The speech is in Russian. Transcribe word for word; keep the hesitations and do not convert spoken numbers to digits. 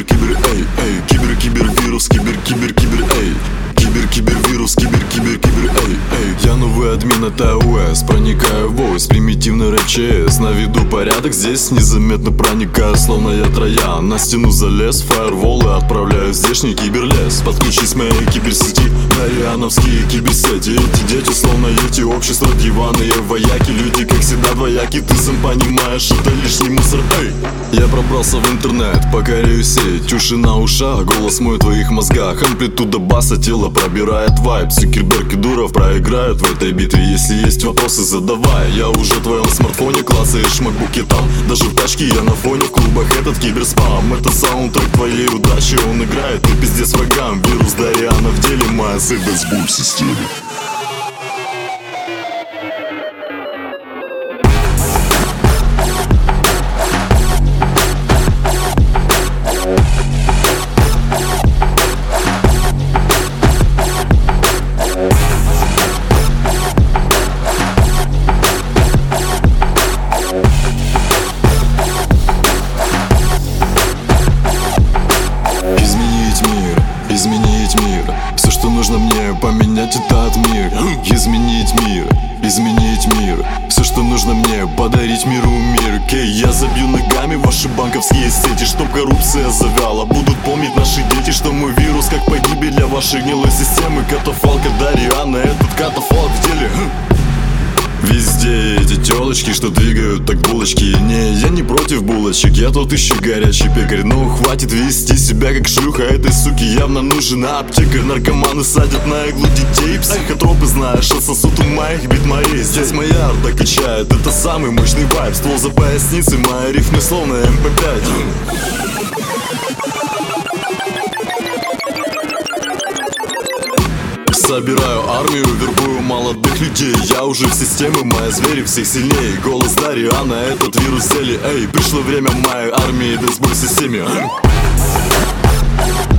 кибер, эй, эй. Кибер, кибер, вирус, кибер, кибер, кибер, эй. Кибер, кибер, вирус, кибер, кибер, кибер, эй, эй. Я новый админ от iOS, проникаю в войс, примитивный рэп ЧС. Наведу порядок здесь, незаметно проникаю, словно я Троян. На стену залез, фаервол и отправляю в здешний киберлес. Подключись к моей киберсети, нариановские киберсети. Эти дети, словно эти общества, диванные вояки. Люди, как всегда, двояки, ты сам понимаешь, это лишний мусор, эй. Я пробрался в интернет, покоряю сеть. Уши на ушах, голос мой в твоих мозгах. Амплитуда баса, тело пробирает вайб. Цукерберг и Дуров проиграют в этой битве. Если есть вопросы, задавай. Я уже в твоем смартфоне, клацаешь макбуки там. Даже в тачке я на фоне, в клубах этот киберспам. Это саундтрек твоей удачи, он играет и пиздец врагам. Вирус Дариана в деле, моя цель в сбой в системе. Изменить мир, все, что нужно мне, поменять этот мир. Изменить мир, изменить мир, все, что нужно мне, подарить миру мир. Кей, я забью ногами ваши банковские сети, чтоб коррупция завяла. Будут помнить наши дети, что мы вирус, как погибель для вашей гнилой системы. Катафалка Дариана, этот катафалк в деле. Везде эти телочки, что двигают так булочки. Не, я не против булочек, я тот еще горячий пекарь. Но хватит вести себя как шлюха, этой суки явно нужен аптекарь. Наркоманы садят на иглу детей, психотропы, знаешь, отсосут у моих бит моей. Здесь моя арта качает, это самый мощный вайб. Ствол за поясницей, мои рифмы словно эм пэ пять. Собираю армию, вербую молодых людей. Я уже в системе, мои звери всех сильнее. Голос Дариана, этот вирус цели. Эй, пришло время моей армии, да сбой в системе.